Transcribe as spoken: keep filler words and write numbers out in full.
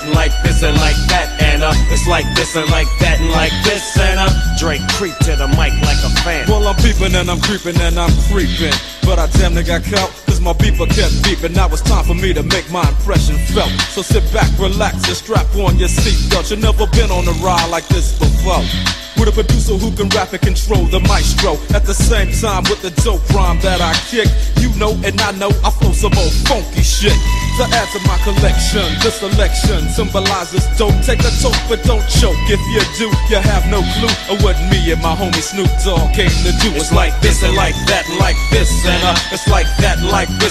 and like this and like that, and uh, it's like this and like that and like this, and uh, Drake creep to the mic like a fan. Well, I'm peeping and I'm creeping and I'm creeping, but I damn near got caught, cause my beeper kept beeping. Now it's time for me to make my impression felt. So sit back, relax, and strap on your seatbelt. You've never been on a ride like this before, with a producer who can rap and control the maestro. At the same time with the dope rhyme that I kick, you know and I know I flow some old funky shit. To add to my collection, this selection symbolizes dope. Take a toke but don't choke. If you do, you have no clue of what me and my homie Snoop Dogg came to do. It's like this and like that and like this, and uh, it's like that and like this